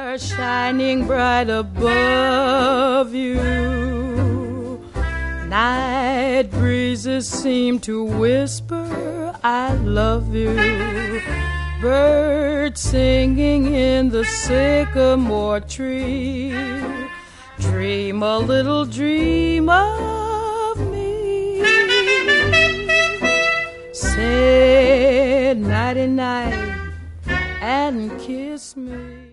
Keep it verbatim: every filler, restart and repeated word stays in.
shining bright above you. Night breezes seem to whisper, I love you. Birds singing in the sycamore tree. Dream a little dream of me. Say nighty night and kiss me.